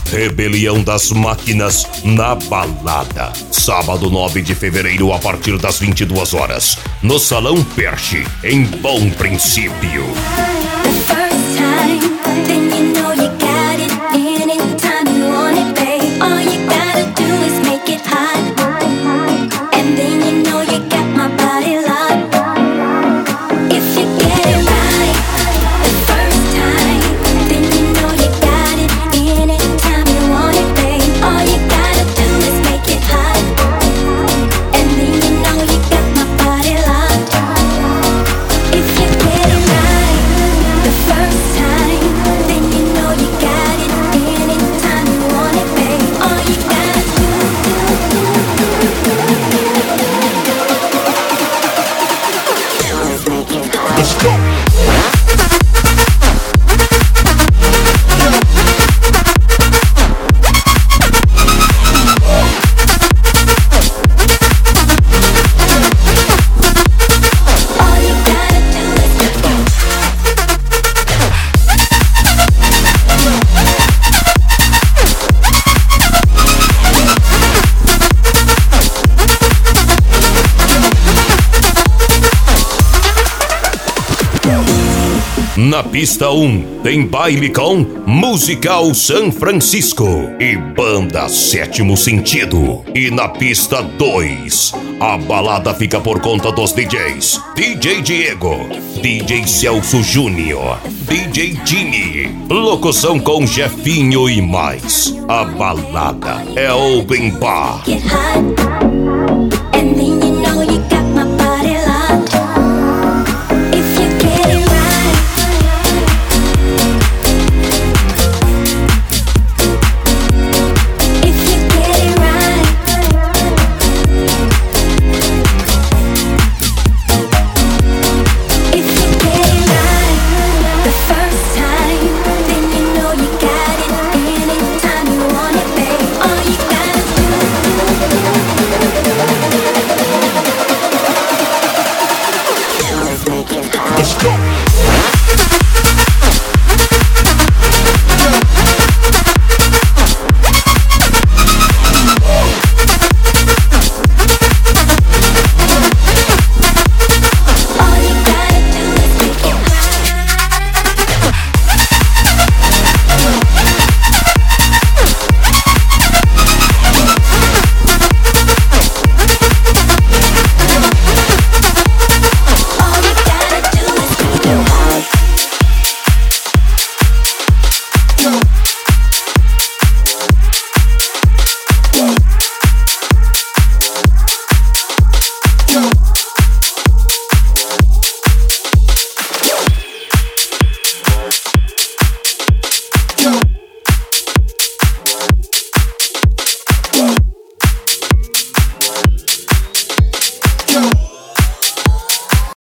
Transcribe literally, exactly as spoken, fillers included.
Rebelião das Máquinas na Balada. Sábado nove de fevereiro a partir das vinte e duas horas. No Salão Perche, em Bom Princípio. Na pista um, tem baile com Musical San Francisco e Banda Sétimo Sentido. E na pista dois, a balada fica por conta dos D Js D J Diego, D J Celso Júnior, D J Jimmy, locução com Jefinho e mais. A balada é Open Bar.